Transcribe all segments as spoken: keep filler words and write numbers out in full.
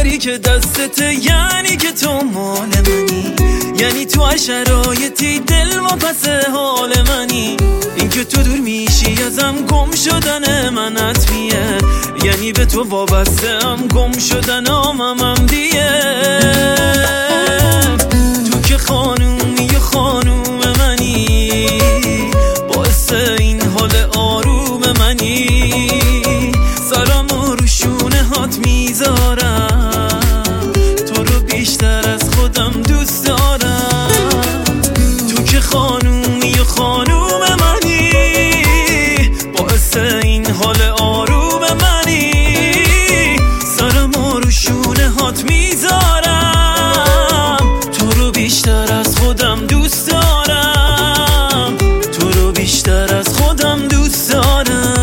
انگشتری که دستته یعنی که تو مال منی، یعنی تو هر شرایطی دل و پس حال منی. این که تو دور میشی ازم گم شدن من حتمیه، یعنی به تو وابسته ام گم شدن آممم دیه. تو که خانومی و خانوم منی، باعث این حال آروم منی. سرامو رو شونه هات میذارم، تو رو بیشتر از خودم دوست دارم. تو که خانومی و خانوم منی، باعث این حال آروم منی. سرامو رو شونه هات میذارم، تو رو بیشتر از خودم دوست دارم. تو رو بیشتر از خودم دوست دارم.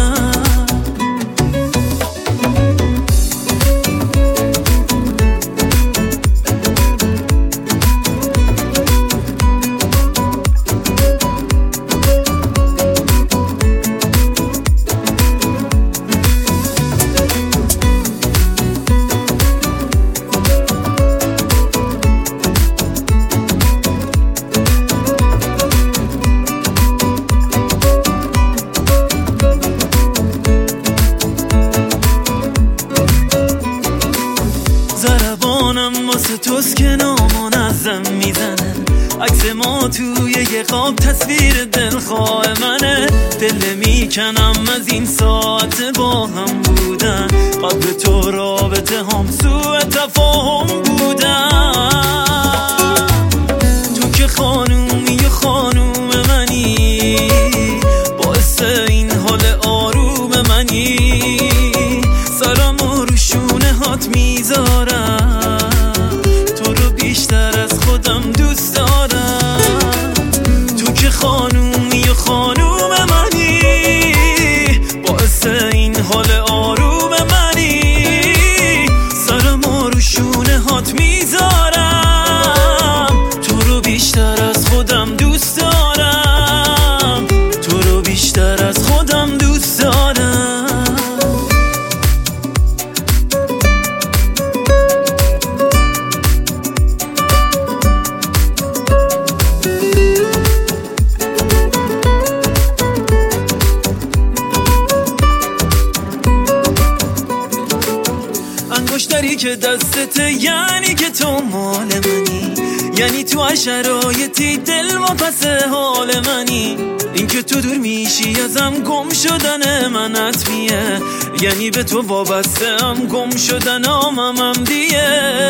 ضربانم واسه توست که نامنظم میزنه، عکس ما توی یه خواب تصویر دلخواه منه. دل میکنم از این ساعت با هم بودن، قبل تو رابطه هم سوء تفاهم بودن. تو که خانومی و خانوم منی، باعث این حال آروم منی. سرامو رو شونه هات میذارم، تو رو بیشتر از خودم دوست دارم. تو که خانومی و خانوم منی، باعث این حال آروم منی. سرامو رو شونه هات میذارم، تو رو بیشتر از خودم دوست دارم. تو رو بیشتر از خودم دوست دارم. انگشتری که دستته یعنی که تو مال منی، یعنی تو هر شرایطی دل و پس حال منی. این که تو دور میشی ازم گم شدن من حتمیه، یعنی به تو وابسته ام گم شدن آممم دیه.